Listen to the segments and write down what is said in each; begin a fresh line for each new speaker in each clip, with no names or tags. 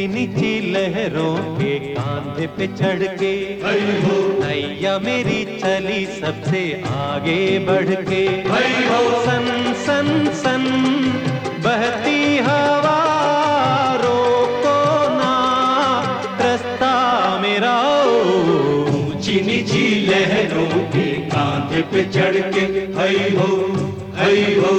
नीची लहरों के कांधे पे चढ़ के नैया मेरी चली सबसे आगे बढ़ के। सन सन सन बहती हवा रोको ना रास्ता मेरा।
ऊंची नीची लहरों के कांधे पे चढ़ के हई हो हई हो।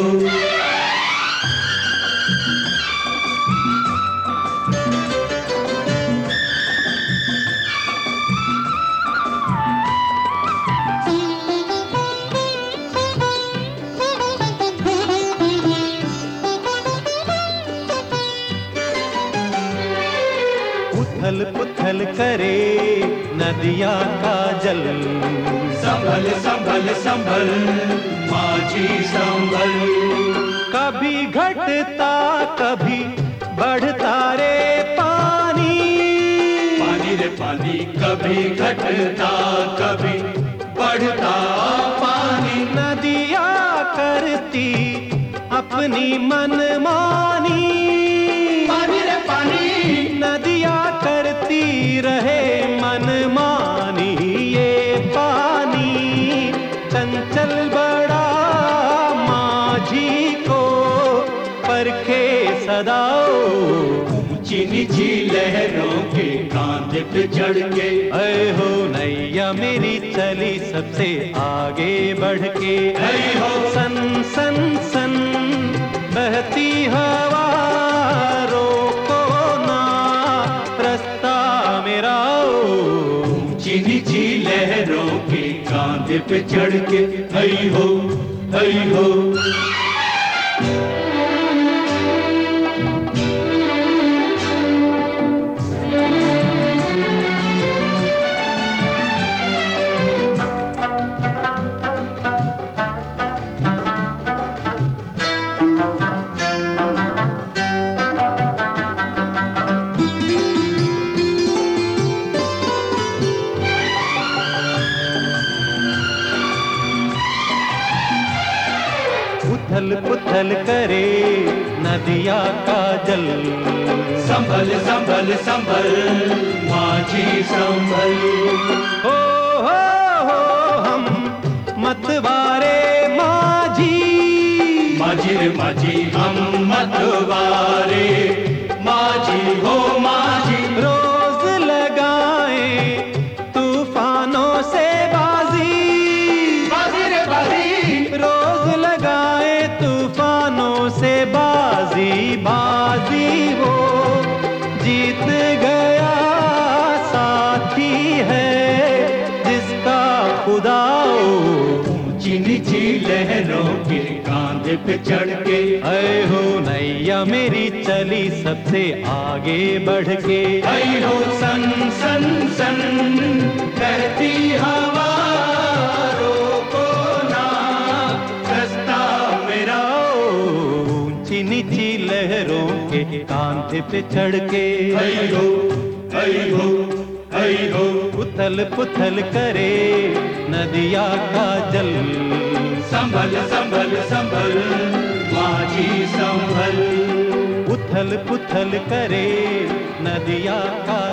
उथल पुथल करे नदिया का जल।
संभल संभल संभल माझी संभल।
कभी घटता कभी बढ़ता रे पानी।
पानी रे पानी कभी घटता कभी बढ़ता पानी।
नदिया करती अपनी मनमानी।
पानी रे पानी
नदिया करती रहे मनमानी। ये पानी चंचल बड़ा माझी को परखे सदा।
ऊंची नीची लहरों के कांधे पे चढ़ के
ऐ हो नैया मेरी चली सबसे आगे बढ़ के।
ऐ हो
सन सन सन बहती हवा रोको ना रास्ता मेरा।
ऊंची नीची लहरों के कांधे पे चढ़ के हई हो हई हो।
उथल पुथल करे नदिया का जल।
संभल संभल संभल माझी संभल।
हो हम मतवारे माझी।
माझी रे माझी हम मतवारे माझी हो माझी।
रोज लगाए तूफानों से बाजी।
बाजी रे बाजी
रोज लगाए तूफानों से बाजी। बाजी वो जीत गया साथी है जिसका खुदा। ऊंची
नीची लहरों के कांधे पे चढ़ के
ऐ हो नैया मेरी चली सबसे आगे बढ़ के।
ऐ हो सन सन सन बहती हवा रोको ना रास्ता मेरा।
ऊंची नीची लहरों के कांधे पे चढ़ के
ऐ हो ऐ हो ऐ हो।
उथल पुथल करे नदिया का जल।
संभल संभल संभल माझी संभल।
उथल पुथल करे नदिया का